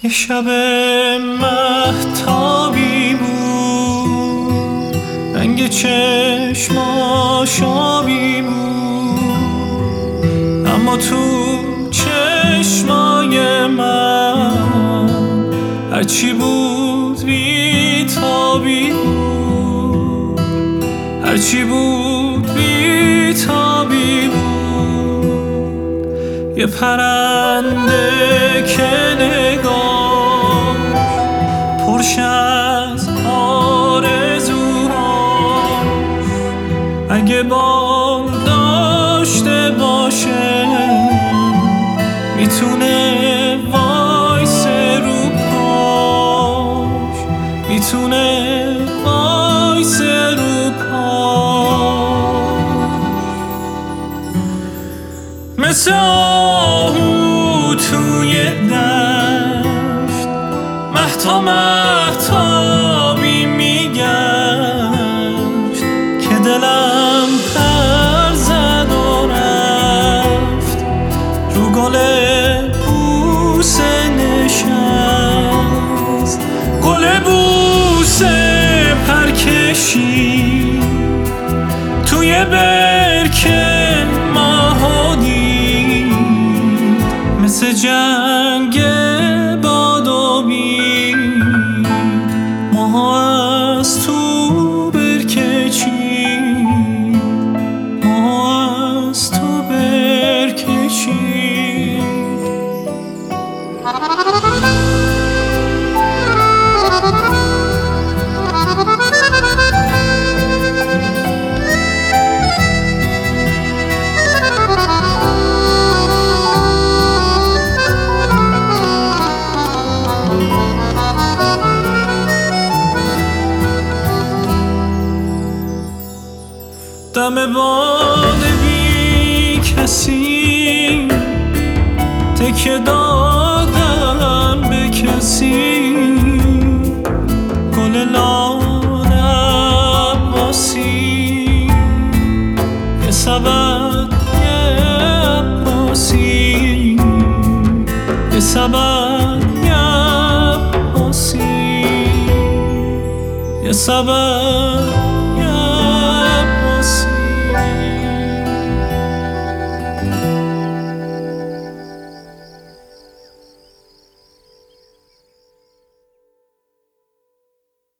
یه شب مهتابی بود، رنگ چشماش آبی بود، اما تو چشمای من هرچی بود بی‌تابی بود، هرچی بود بی‌تابی بود. یه پرنده که نگاه پرش از آرزوهاش، اگه بال داشته باشه میتونه وایسه رو پاش، میتونه وایسه رو پاش. مثل آهو توی دشت مهتا مهتابی میگشت، که دلم پر زد و رفت رو گل بوسه نشست، گل بوسه پر کشید توی برکه ماها دید، مثل جنگ باد و بید ماها از تو برکه چید، ماها از تو برکه چید. دم باد بی کسی تکه دادن به کسی، گل لال عباسی یه سبد یه عباسی، یه سبد یه عباسی، یه سبد